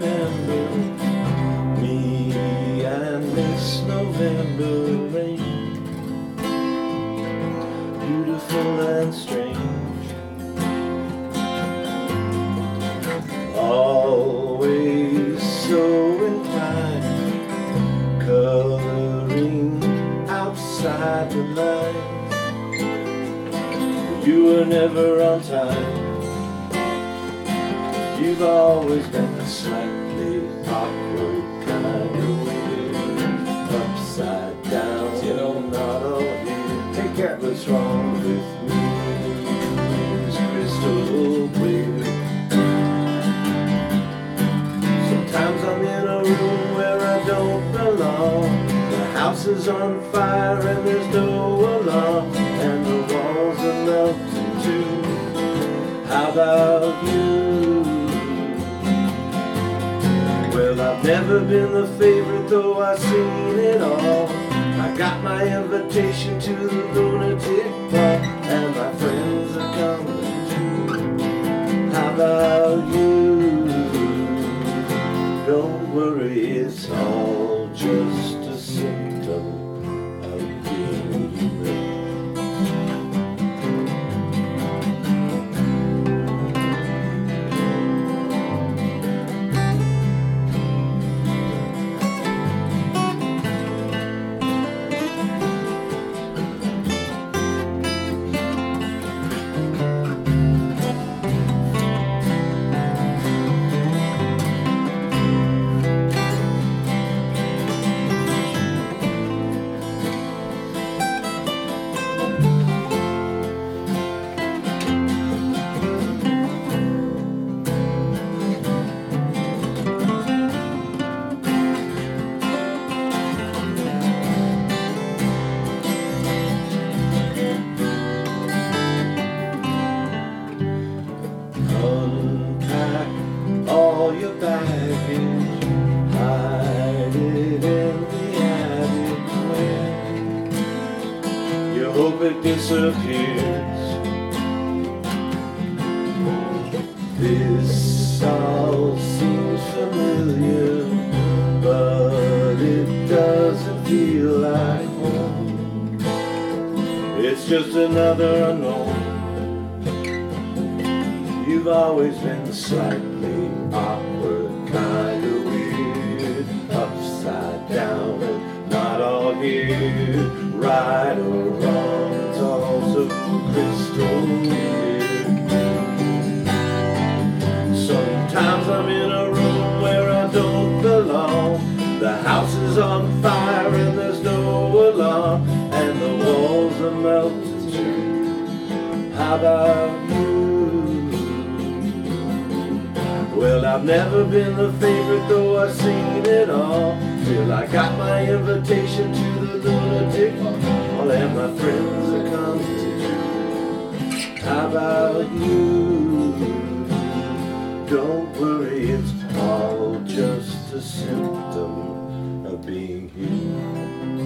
remember me and this November rain, beautiful and strange, always so inclined, coloring outside the lines. You were never on time. You've always been a slightly awkward kind of weird, upside down, you know, not all here. Take care, what's wrong with me is crystal clear. Sometimes I'm in a room where I don't belong. The house is on fire and there's no alarm, and the walls are melting too. How about you? Well, I've never been the favorite, though I've seen it all. I got my invitation to the lunatic ball, and my friends are coming too. How about you? Don't worry, it's all just a symptom of being human. Unpack all your baggage, hide it in the attic where you hope it disappears. This all seems familiar, but it doesn't feel like home. It's just another unknown. You've always been slightly awkward, kind of weird, upside down and not all here. Right or wrong, it's all so crystal clear. Sometimes I'm in a room where I don't belong. The house is on fire and there's no alarm, and the walls are melting too. How about you? Well, I've never been the favorite, though I've seen it all, till I got my invitation to the lunatic ball, and my friends are coming too. How about you? Don't worry, it's all just a symptom of being human.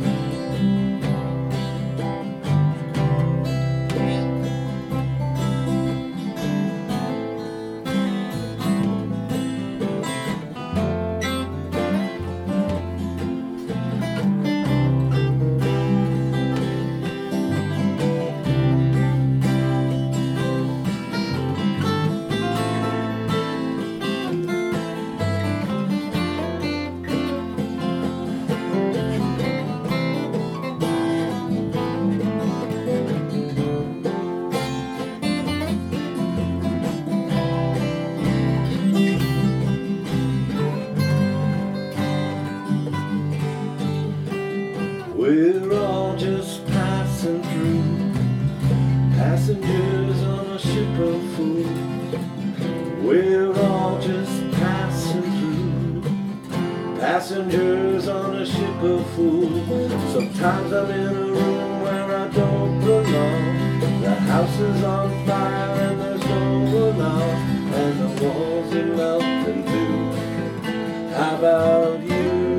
We're all just passing through, passengers on a ship of fools. We're all just passing through, passengers on a ship of fools. Sometimes I'm in a room where I don't belong. The house is on fire and there's no alarm, and the walls are melting too. How about you?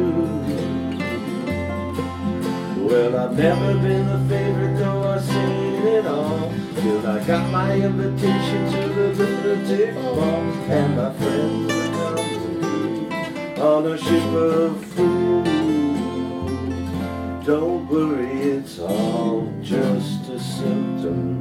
Well, I've never been the favorite, though I've seen it all, till I got my invitation to the lunatic ball, and my friends are coming. on a ship of fools. Don't worry, it's all just a symptom